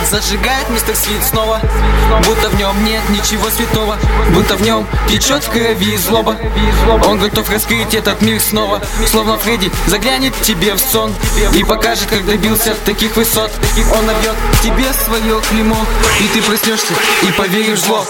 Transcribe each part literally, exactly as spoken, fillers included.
зажигает мистер Свит снова, будто в нем нет ничего святого, будто в нем течет в крови злоба. Он готов раскрыть этот мир снова, словно Фредди заглянет тебе в сон и покажет, как добился таких высот. Он набьет тебе свое клеймо, и ты проснешься и поверишь в зло.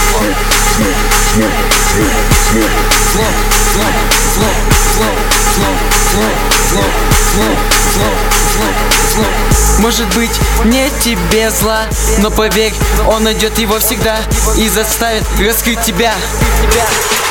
Зло, зло, зло, зло, зло, зло, зло, зло, зло, зло, зло. Может быть, нет тебе зла, но поверь, он найдет его всегда и заставит раскрыть тебя.